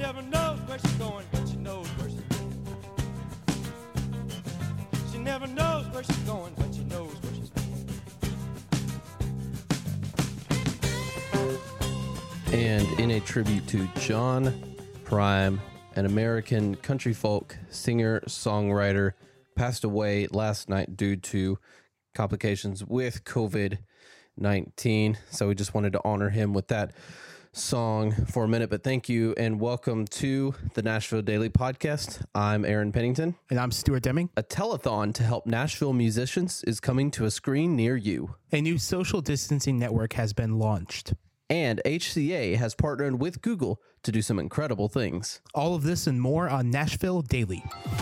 never knows where she's going, but she knows where she's going. She never knows where she's going, but she knows where she's going. And in a tribute to John Prime, an American country folk singer, songwriter, passed away last night due to complications with COVID-19. So we just wanted to honor him with that song for a minute. But thank you and welcome to the Nashville Daily Podcast. I'm Aaron Pennington. And I'm Stuart Deming. A telethon to help Nashville musicians is coming to a screen near you. A new social distancing network has been launched. And HCA has partnered with Google to do some incredible things. All of this and more on Nashville Daily.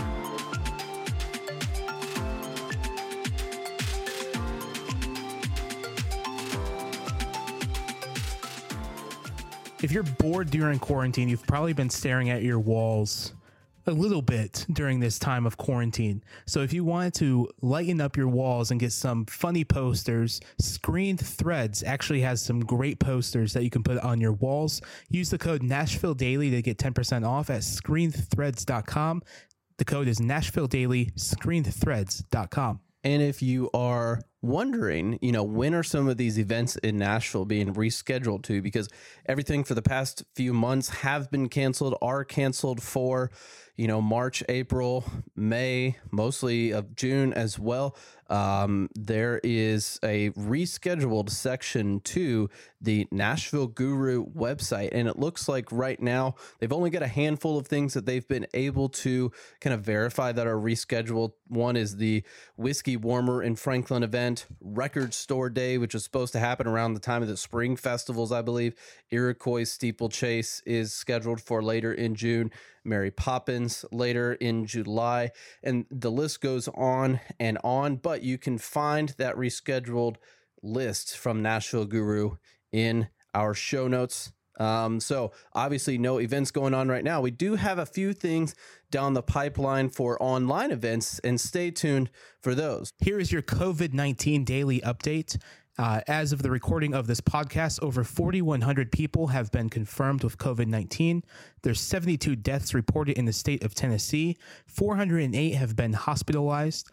If you're bored during quarantine, you've probably been staring at your walls a little bit during this time of quarantine. So if you wanted to lighten up your walls and get some funny posters, Screened Threads actually has some great posters that you can put on your walls. Use the code Nashville Daily to get 10% off at screenedthreads.com. The code is Nashville Daily, screenedthreads.com. And if you are wondering, when are some of these events in Nashville being rescheduled to? Because everything for the past few months have been canceled, are canceled for, March, April, May, mostly of June as well. There is a rescheduled section to the Nashville Guru website. And it looks like right now they've only got a handful of things that they've been able to kind of verify that are rescheduled. One is the Whiskey Warmer in Franklin event, Record Store Day, which is supposed to happen around the time of the spring festivals, I believe. Iroquois Steeplechase is scheduled for later in June. Mary Poppins later in July, and the list goes on and on, but you can find that rescheduled list from Nashville Guru in our show notes. So obviously no events going on right now. We do have a few things down the pipeline for online events, and stay tuned for those. Here is your COVID-19 daily update. As of the recording of this podcast, over 4,100 people have been confirmed with COVID-19. There's 72 deaths reported in the state of Tennessee. 408 have been hospitalized.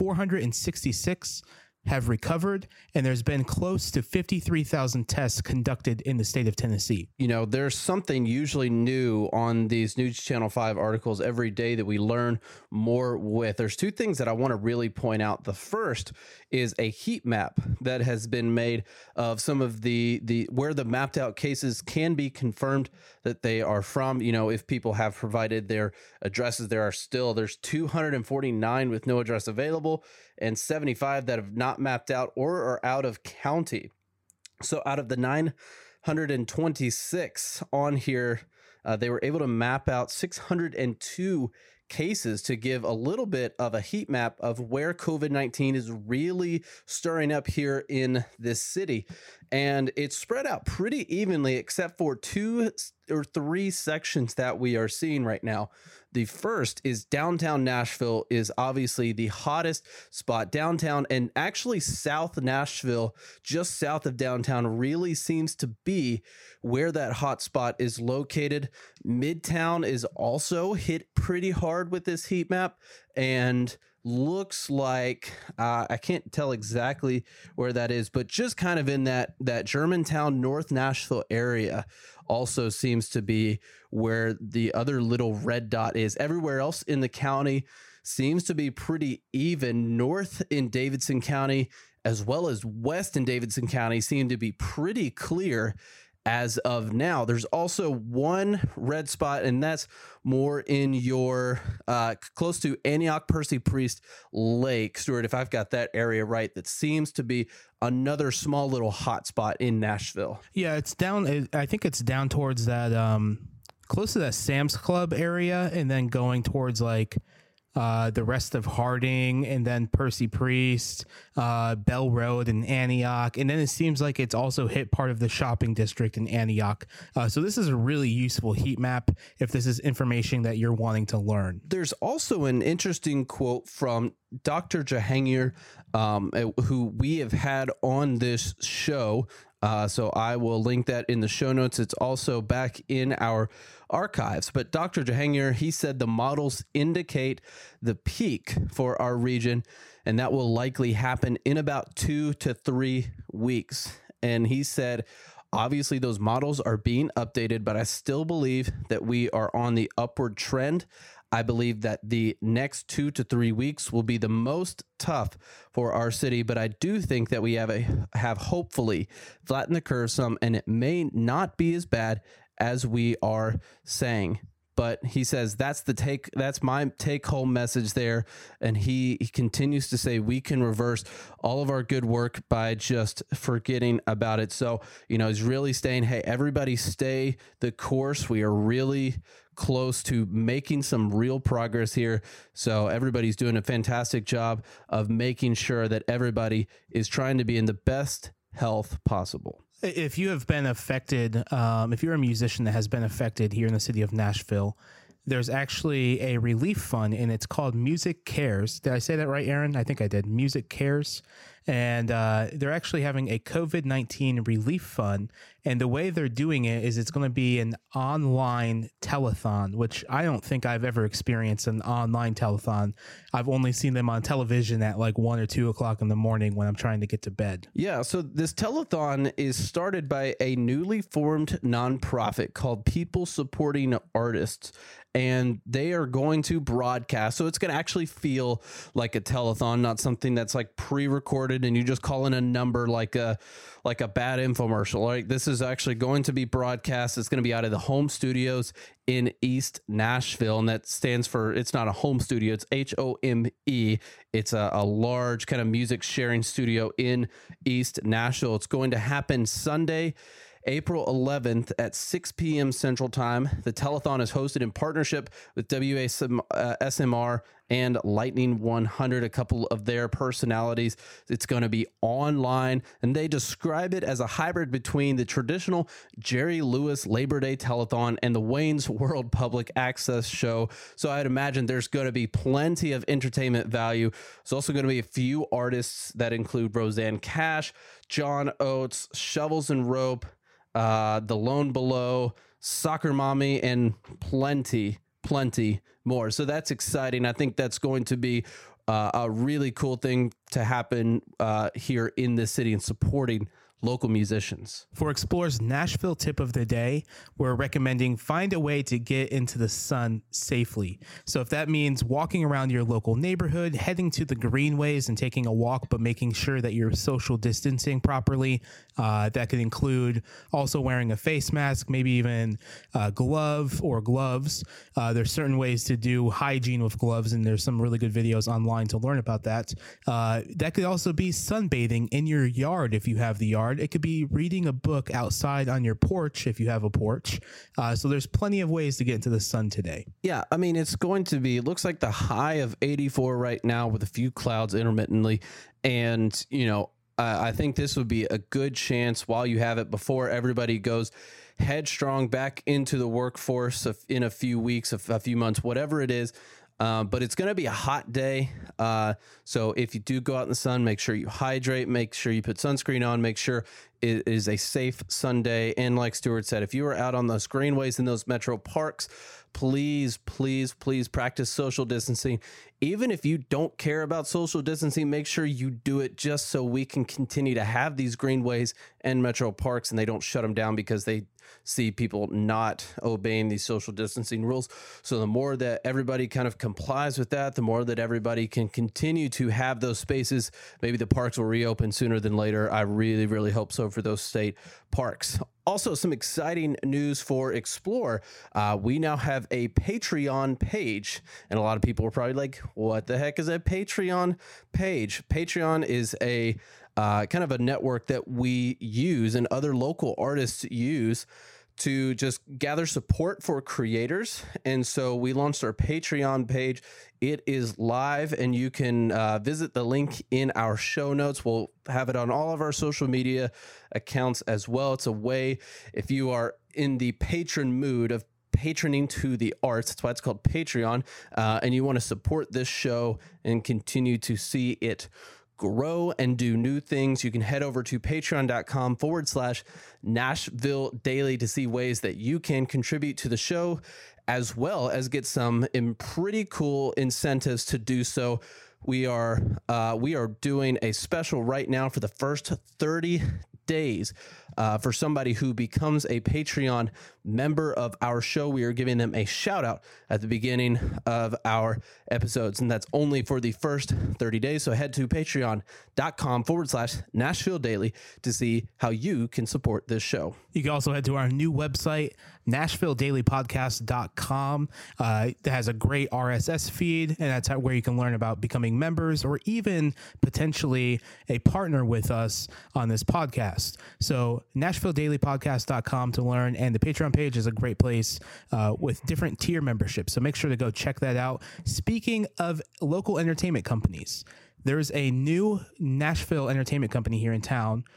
466 have recovered, and there's been close to 53,000 tests conducted in the state of Tennessee. There's something usually new on these News Channel 5 articles every day that we learn more with. There's two things that I want to really point out. The first is a heat map that has been made of some of the where the mapped out cases can be confirmed that they are from. If people have provided their addresses, there's 249 with no address available and 75 that have not mapped out or are out of county. So out of the 926 on here, they were able to map out 602 cases to give a little bit of a heat map of where COVID-19 is really stirring up here in this city. And it's spread out pretty evenly, except for 2 or 3 sections that we are seeing right now. The first is downtown Nashville is obviously the hottest spot. Downtown and actually South Nashville, just south of downtown, really seems to be where that hot spot is located. Midtown is also hit pretty hard with this heat map, and looks like I can't tell exactly where that is, but just kind of in that Germantown, North Nashville area also seems to be where the other little red dot is. Everywhere else in the county seems to be pretty even. North in Davidson County as well as west in Davidson County seem to be pretty clear as of now. There's also one red spot, and that's more in your close to Antioch Percy Priest Lake, Stuart, if I've got that area right. That seems to be another small little hot spot in Nashville. Yeah, it's down. I think it's down towards that, close to that Sam's Club area, and then going towards like the rest of Harding, and then Percy Priest, Bell Road, and Antioch. And then it seems like it's also hit part of the shopping district in Antioch. So this is a really useful heat map if this is information that you're wanting to learn. There's also an interesting quote from Dr. Jahangir, who we have had on this show So I will link that in the show notes. It's also back in our archives. But Dr. Jahangir, he said the models indicate the peak for our region, and that will likely happen in about 2 to 3 weeks. And he said, obviously, those models are being updated, but I still believe that we are on the upward trend. I believe that the next 2 to 3 weeks will be the most tough for our city, but I do think that we have hopefully flattened the curve some, and it may not be as bad as we are saying. But he says that's my take home message there. And he continues to say we can reverse all of our good work by just forgetting about it. So, he's really saying, hey, everybody stay the course. We are really close to making some real progress here. So everybody's doing a fantastic job of making sure that everybody is trying to be in the best health possible. If you have been affected, if you're a musician that has been affected here in the city of Nashville, there's actually a relief fund, and it's called Music Cares. Did I say that right, Aaron? I think I did. Music Cares. And they're actually having a COVID-19 relief fund. And the way they're doing it is it's going to be an online telethon, which I don't think I've ever experienced an online telethon. I've only seen them on television at like 1 or 2 o'clock in the morning when I'm trying to get to bed. Yeah, so this telethon is started by a newly formed nonprofit called People Supporting Artists, and they are going to broadcast. So it's going to actually feel like a telethon, not something that's like pre-recorded and you just call in a number like a bad infomercial. Like, this is actually going to be broadcast. It's going to be out of the home studios in East Nashville, and that stands for, it's not a home studio, it's HOME. It's a large kind of music sharing studio in East Nashville. It's going to happen Sunday, April 11th at 6 p.m. Central Time. The telethon is hosted in partnership with WASMR and Lightning 100, a couple of their personalities. It's going to be online, and they describe it as a hybrid between the traditional Jerry Lewis Labor Day telethon and the Wayne's World Public Access show. So I'd imagine there's going to be plenty of entertainment value. There's also going to be a few artists that include Roseanne Cash, John Oates, Shovels and Rope, The Lone Below, Soccer Mommy, and plenty more. So that's exciting. I think that's going to be a really cool thing to happen here in this city and supporting local musicians. For Explore's Nashville tip of the day, we're recommending find a way to get into the sun safely. So if that means walking around your local neighborhood, heading to the greenways and taking a walk, but making sure that you're social distancing properly, that could include also wearing a face mask, maybe even a glove or gloves. There's certain ways to do hygiene with gloves, and there's some really good videos online to learn about that. That could also be sunbathing in your yard if you have the yard. It could be reading a book outside on your porch if you have a porch. So there's plenty of ways to get into the sun today. Yeah, I mean, it's going to be, it looks like the high of 84 right now with a few clouds intermittently. And, I think this would be a good chance while you have it before everybody goes headstrong back into the workforce in a few weeks, a few months, whatever it is. But it's going to be a hot day. So if you do go out in the sun, make sure you hydrate, make sure you put sunscreen on, make sure it is a safe Sunday. And like Stuart said, if you are out on those greenways in those metro parks, please practice social distancing. Even if you don't care about social distancing, make sure you do it just so we can continue to have these greenways and metro parks and they don't shut them down because they see people not obeying these social distancing rules. So the more that everybody kind of complies with that, the more that everybody can continue to have those spaces. Maybe the parks will reopen sooner than later. I really hope so for those state parks. Also, some exciting news for Explore. We now have a Patreon page, and a lot of people are probably like, what the heck is a Patreon page? Patreon is a kind of a network that we use and other local artists use to just gather support for creators. And so we launched our Patreon page. It is live, and you can visit the link in our show notes. We'll have it on all of our social media accounts as well. It's a way, if you are in the patron mood of patroning to the arts, that's why it's called Patreon, and you want to support this show and continue to see it grow and do new things, you can head over to patreon.com/Nashville Daily to see ways that you can contribute to the show, as well as get some pretty cool incentives to do so. We are doing a special right now for the first 30 days for somebody who becomes a Patreon member of our show. We are giving them a shout out at the beginning of our episodes, and that's only for the first 30 days. So head to patreon.com/Nashville Daily to see how you can support this show. You can also head to our new website, NashvilleDailyPodcast.com. That has a great RSS feed, and that's where you can learn about becoming members or even potentially a partner with us on this podcast. So NashvilleDailyPodcast.com to learn, and the Patreon page is a great place with different tier memberships. So make sure to go check that out. Speaking of local entertainment companies, there's a new Nashville entertainment company here in town.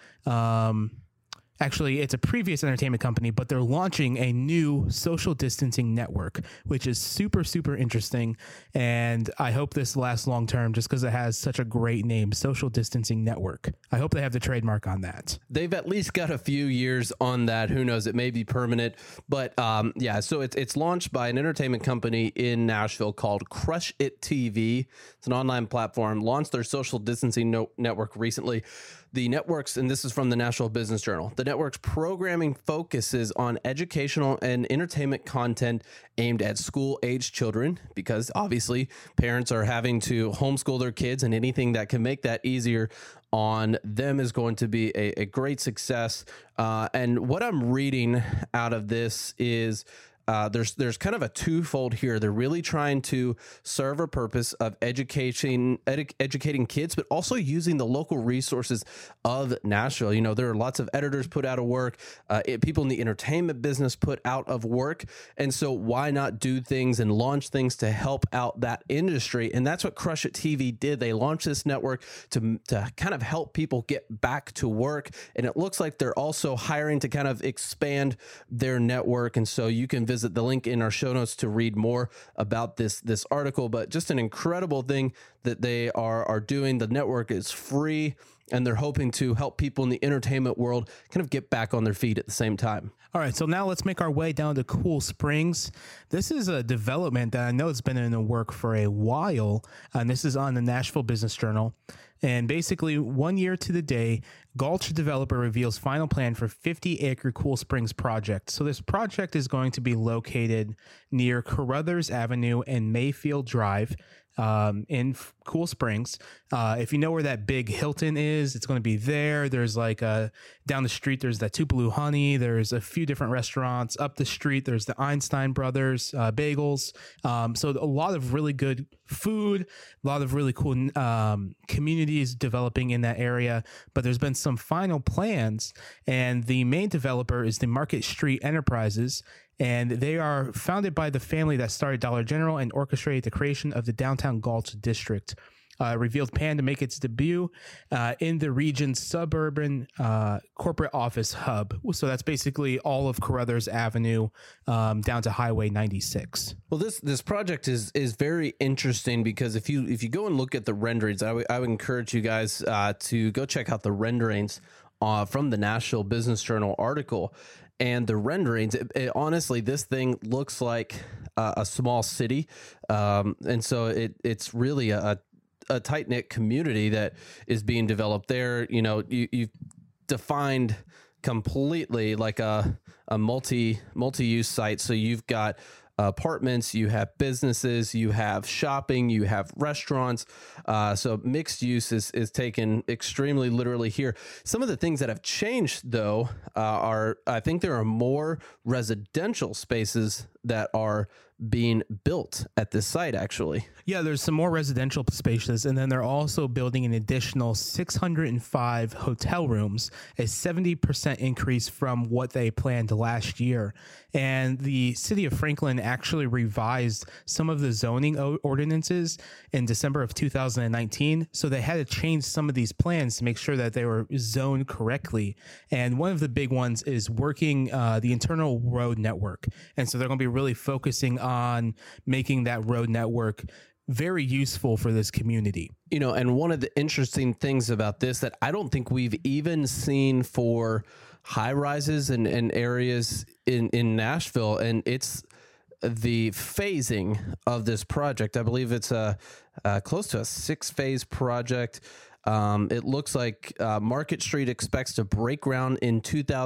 Actually, it's a previous entertainment company, but they're launching a new social distancing network, which is super, super interesting. And I hope this lasts long term just because it has such a great name, Social Distancing Network. I hope they have the trademark on that. They've at least got a few years on that. Who knows? It may be permanent. But yeah, so it's launched by an entertainment company in Nashville called Crush It TV. It's an online platform, launched their social distancing network recently. The network's, and this is from the Nashville Business Journal, the network's programming focuses on educational and entertainment content aimed at school-aged children, because obviously parents are having to homeschool their kids, and anything that can make that easier on them is going to be a great success. And what I'm reading out of this is there's kind of a twofold here. They're really trying to serve a purpose of educating kids, but also using the local resources of Nashville. You know, there are lots of editors put out of work, people in the entertainment business put out of work. And so why not do things and launch things to help out that industry? And that's what Crush It TV did. They launched this network to kind of help people get back to work. And it looks like they're also hiring to kind of expand their network. And so you can visit the link in our show notes to read more about this article. But just an incredible thing that they are doing. The network is free, and they're hoping to help people in the entertainment world kind of get back on their feet at the same time. All right, so now let's make our way down to Cool Springs. This is a development that I know it's been in the work for a while, and this is on the Nashville Business Journal. And basically, 1 year to the day, Gulch developer reveals final plan for 50-acre Cool Springs project. So this project is going to be located near Carruthers Avenue and Mayfield Drive in Cool Springs. If you know where that big Hilton is, it's going to be there. There's like down the street, there's that Tupelo Honey. There's a few different restaurants. Up the street, there's the Einstein Brothers bagels. So a lot of really good food, a lot of really cool communities developing in that area. But there's been some final plans, and the main developer is the Market Street Enterprises. And they are founded by the family that started Dollar General and orchestrated the creation of the downtown Gulch district. Revealed plan to make its debut in the region's suburban corporate office hub. So that's basically all of Carruthers Avenue down to Highway 96. Well, this project is very interesting because if you go and look at the renderings, I would encourage you guys to go check out the renderings from the Nashville Business Journal article. And the renderings, honestly, this thing looks like a small city. And so it's really a tight-knit community that is being developed there. You know, you've defined completely like a multi-use site. So you've got apartments, you have businesses, you have shopping, you have restaurants. So mixed use is taken extremely literally here. Some of the things that have changed, though, I think there are more residential spaces that are being built at this site, actually. Yeah, there's some more residential spaces, and then they're also building an additional 605 hotel rooms, a 70% increase from what they planned last year. And the city of Franklin actually revised some of the zoning ordinances in December of 2019. So they had to change some of these plans to make sure that they were zoned correctly. And one of the big ones is working the internal road network. And so they're going to be really focusing on making that road network very useful for this community. You know, and one of the interesting things about this that I don't think we've even seen for high rises and areas in Nashville, and it's the phasing of this project. I believe it's close to a 6-phase project. It looks like Market Street expects to break ground in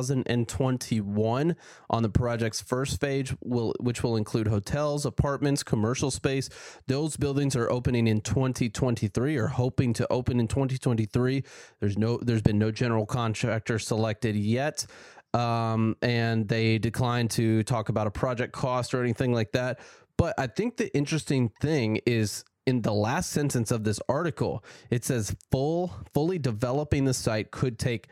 2021 on the project's first phase, which will include hotels, apartments, commercial space. Those buildings are opening in 2023, or hoping to open in 2023. There's been no general contractor selected yet. And they declined to talk about a project cost or anything like that. But I think the interesting thing is, in the last sentence of this article, it says fully developing the site could take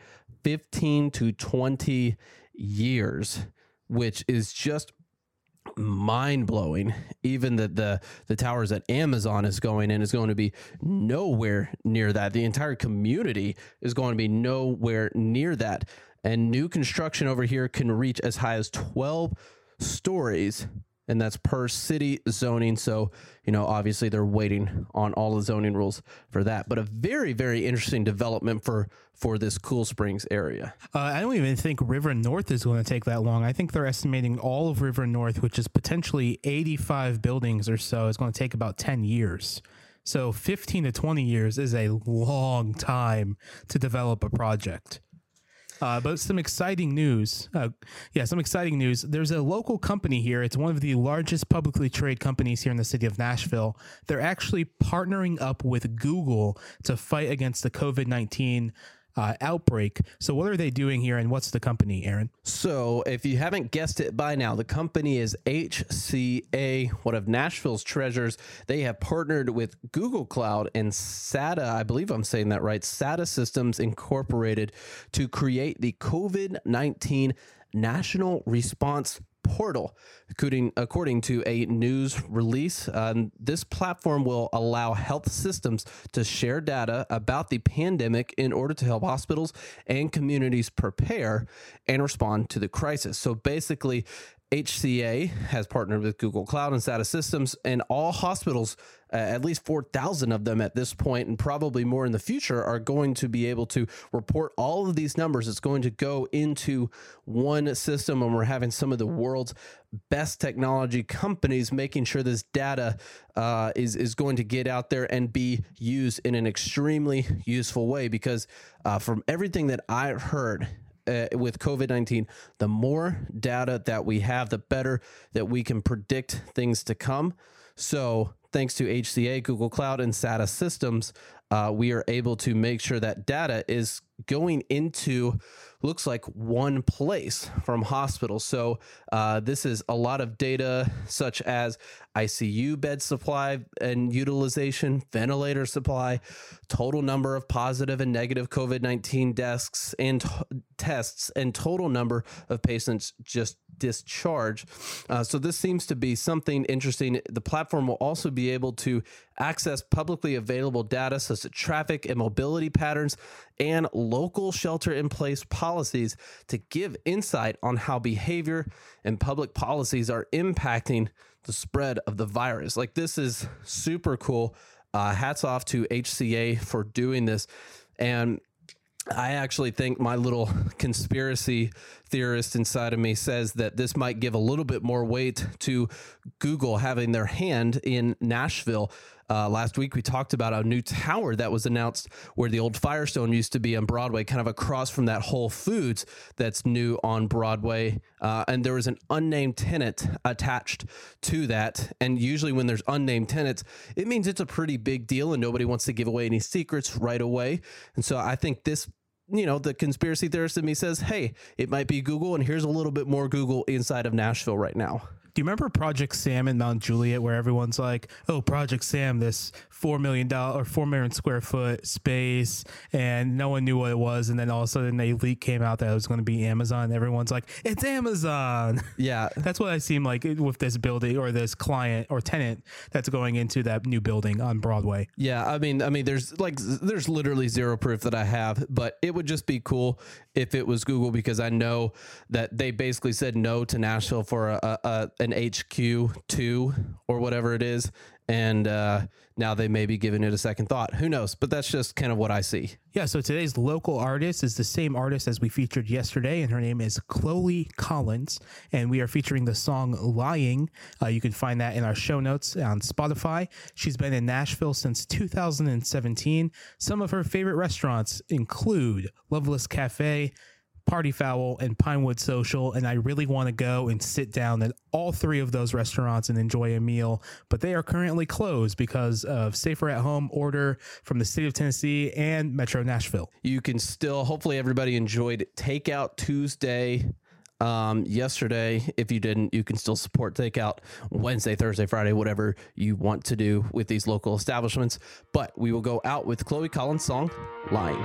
15 to 20 years, which is just mind-blowing. Even the towers that Amazon is going in is going to be nowhere near that. The entire community is going to be nowhere near that. And new construction over here can reach as high as 12 stories, and that's per city zoning. So, you know, obviously they're waiting on all the zoning rules for that. But a very, very interesting development for this Cool Springs area. I don't even think River North is going to take that long. I think they're estimating all of River North, which is potentially 85 buildings or so, is going to take about 10 years. So 15 to 20 years is a long time to develop a project. But some exciting news. Some exciting news. There's a local company here. It's one of the largest publicly traded companies here in the city of Nashville. They're actually partnering up with Google to fight against the COVID-19 outbreak. So what are they doing here, and what's the company, Aaron? So if you haven't guessed it by now, the company is HCA, one of Nashville's treasures. They have partnered with Google Cloud and SATA, I believe I'm saying that right, SATA Systems Incorporated, to create the COVID-19 National Response Portal. According to a news release, this platform will allow health systems to share data about the pandemic in order to help hospitals and communities prepare and respond to the crisis. So basically, HCA has partnered with Google Cloud and SATA Systems, and all hospitals, at least 4,000 of them at this point, and probably more in the future, are going to be able to report all of these numbers. It's going to go into one system, and we're having some of the world's best technology companies making sure this data is going to get out there and be used in an extremely useful way, because from everything that I've heard, with COVID-19, the more data that we have, the better that we can predict things to come. So thanks to HCA, Google Cloud, and SATA Systems, we are able to make sure that data is going into, looks like, one place from hospitals. So this is a lot of data such as ICU bed supply and utilization, ventilator supply, total number of positive and negative COVID-19 deaths and tests, and total number of patients just discharged. So this seems to be something interesting. The platform will also be able to access publicly available data such as traffic and mobility patterns and local shelter-in-place policies to give insight on how behavior and public policies are impacting the spread of the virus. Like, this is super cool. Hats off to HCA for doing this. And I actually think my little conspiracy theorist inside of me says that this might give a little bit more weight to Google having their hand in Nashville. Last week, we talked about a new tower that was announced where the old Firestone used to be on Broadway, kind of across from that Whole Foods that's new on Broadway. And there was an unnamed tenant attached to that. And usually when there's unnamed tenants, it means it's a pretty big deal and nobody wants to give away any secrets right away. And so I think this, you know, the conspiracy theorist in me says, hey, it might be Google, and here's a little bit more Google inside of Nashville right now. Do you remember Project Sam in Mount Juliet, where everyone's like, oh, Project Sam, this $4 million square foot space, and no one knew what it was. And then all of a sudden a leak came out that it was going to be Amazon. And everyone's like, it's Amazon. Yeah. That's what I seem like with this building, or this client or tenant that's going into that new building on Broadway. Yeah. I mean, there's literally zero proof that I have, but it would just be cool if it was Google, because I know that they basically said no to Nashville for an HQ2 or whatever it is. and now they may be giving it a second thought. Who knows? But that's just kind of what I see. Yeah, so today's local artist is the same artist as we featured yesterday, and her name is Chloe Collins, and we are featuring the song Lying. You can find that in our show notes on Spotify. She's been in Nashville since 2017. Some of her favorite restaurants include Loveless Cafe, Party Foul, and Pinewood Social, and I really want to go and sit down at all three of those restaurants and enjoy a meal, but they are currently closed because of safer at home order from the state of Tennessee and Metro Nashville. You can still, hopefully everybody enjoyed Takeout Tuesday yesterday. If you didn't, you can still support Takeout Wednesday, Thursday, Friday, whatever you want to do with these local establishments. But we will go out with Chloe Collins' song, Lying.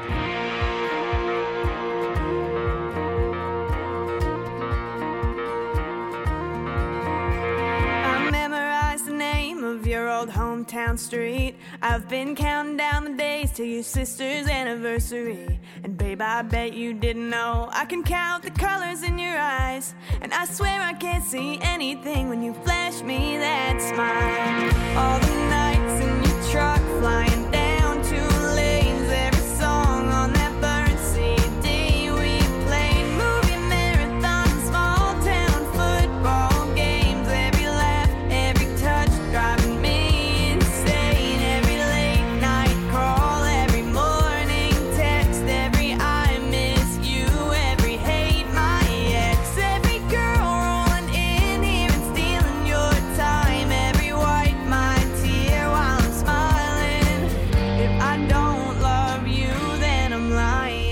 Your old hometown street. I've been counting down the days to your sister's anniversary. And babe, I bet you didn't know I can count the colors in your eyes. And I swear I can't see anything when you flash me that smile. All the nights in your truck flying down 2 lanes. Every song on that burnt CD we played. Movie marathon, small town football games. Every laugh, every touch, driving me insane. Every late night call, every morning text, every I miss you, every hate my ex, every girl rolling in here and stealing your time, every wipe my tear while I'm smiling. If I don't love you, then I'm lying.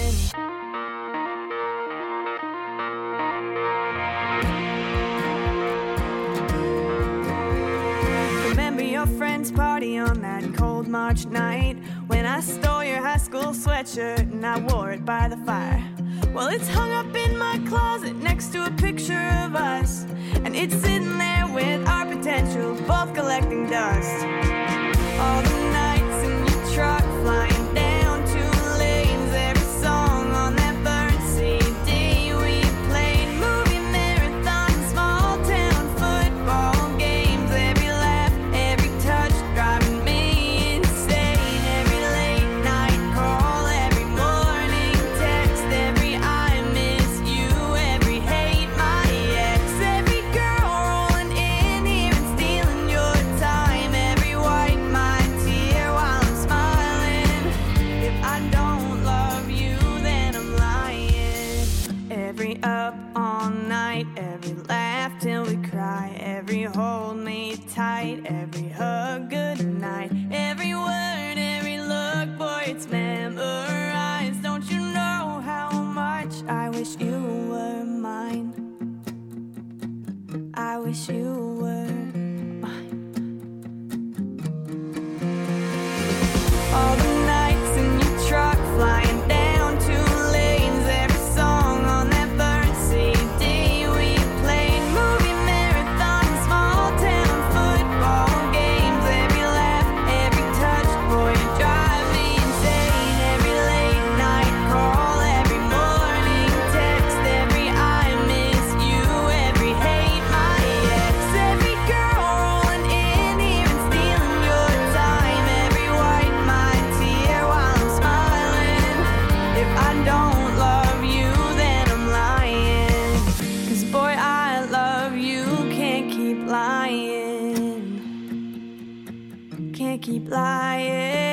Remember your friend's party on that cold March night when I stole your high school sweatshirt and I wore it by the fire? Well, it's hung up in my closet next to a picture of us, and it's sitting there with our potential both collecting dust. All the nights in your truck flying down 2 lanes. Every song on that burnt CD we played. Movie marathon, small town football games. Every laugh, every touch, driving me insane. Every late night call, every morning text, every I miss you, every hate my ex, every girl rolling in here and stealing your time, every wipe my tear while I'm smiling. If I don't love you, then I'm lying. Every up all night, every laugh till we cry, every hold me tight, every hug goodnight, every word, every look, boy, it's memorized. Don't you know how much I wish you were mine? I wish you were mine. All the nights in your truck flying down 2 lanes. Every song on that burnt CD we played. Movie marathon, small town football games. Every laugh, every touch, boy, you drive me insane. Every late night call, every morning text, every I miss you, every hate my ex, every girl rolling in here and stealing your time, every wipe my tear while I'm smiling. If I don't love you, then I'm lying. 'Cause boy, I love you, can't keep lying. Can't keep lying.